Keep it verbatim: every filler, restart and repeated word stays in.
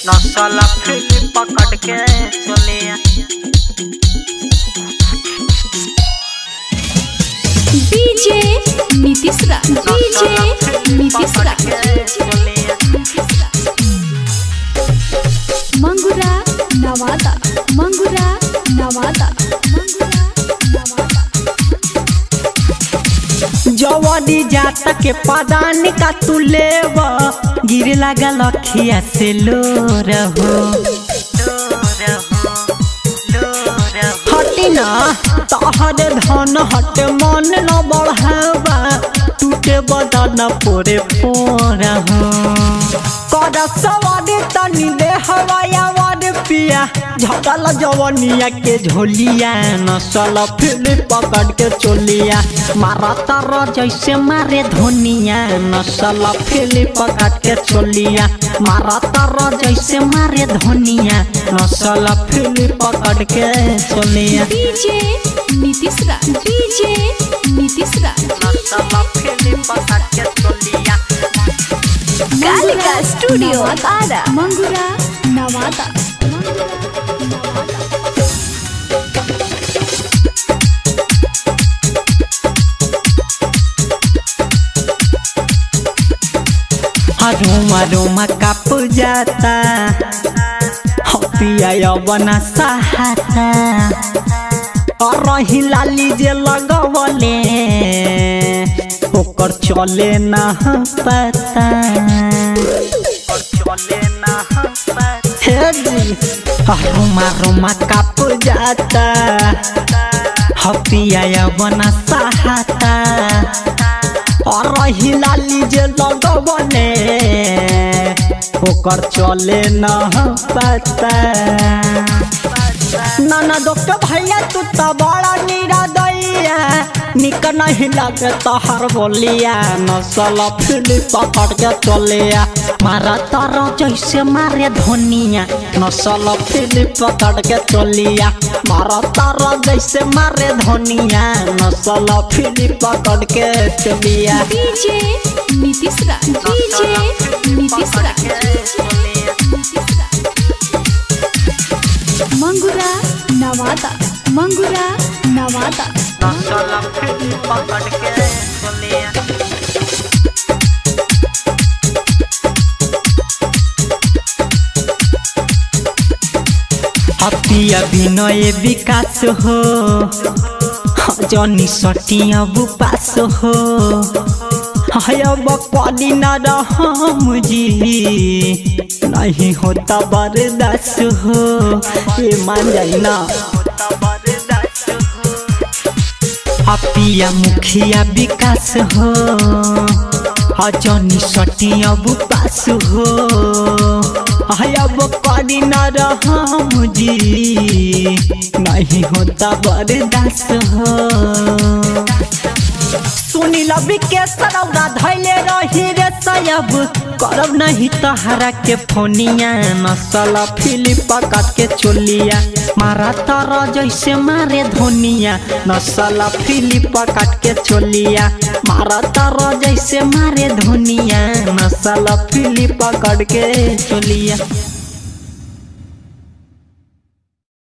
नौसला फिर पकड़ के चलिया डीजे नीतीश राज डीजे नीतीश राज मंगुरा नवादा मंगुरा नवादा मंगुरा नवादा जवानी जाता के पदान का तू लेव गिर लगा लखिया से लो रहो हटी ना तहरे धन हट मन न बढ़ावा टूटे बदन पोरे पोरा हो कर सवारी तनी दे हवाया वार पिया झटल जवनिया के झोलिया नसल फिर पकड़ के चोलिया मारा तर जैसे मारे धोनिया नसल फिर पकड़ के चोलिया मारा तर जैसे मारे धोनिया नसल फिर पकड़ के चोलिया डीजे नीतीश राज डीजे नीतीश राज नौसला फिर पकड़ के चलिया कालिका स्टूडियो आरा मंगुरा नवादा मंगुरा नवादा रोमा रोमा कप जाता पिया बना सहाता और रही लाली जे लगवले ओकर चले ना पता चले ना हे जी रोमा रोमा कप जाता पिया बना सहाता और रही लाली जे लगवले ओकर चले ना पता नाना डॉक्टर भैया तू तो बड़ा निरादैया निक नहीं लगे तोहर बोलिया नसल फिर पकड़ के चलिया मारा तर जैसे मारे धोनिया नसल फिर पकड़ के चलिया मारा तर जैसे मारे धोनिया नसल फिर पकड़ के चलिया डीजे नीतीश राज डीजे नीतीश राज मंगुरा नवादा मंगुरा नवादा नौसला फिर पकड़ के चलिया हतिया विनय विकास हो जनी सटिया बुपास हो अब कदी न रहम जी नहीं होता बर्दाश्त हो ये मान जाई ना पिया मुखिया विकास हो जनी सटिया बुपास हो अब कदी न रहम जी नहीं होता बर्दाश्त हो सुनी लबी के सरौदा धैले रही रे सयब करब नहीं तहरा के फोनिया नसल फिर पकड़ के चोलिया मारा तर जैसे मारे धोनिया नसल फिर पकड़ के चोलिया मारा तर जैसे मारे धोनिया नसल फिर पकड़ के चोलिया।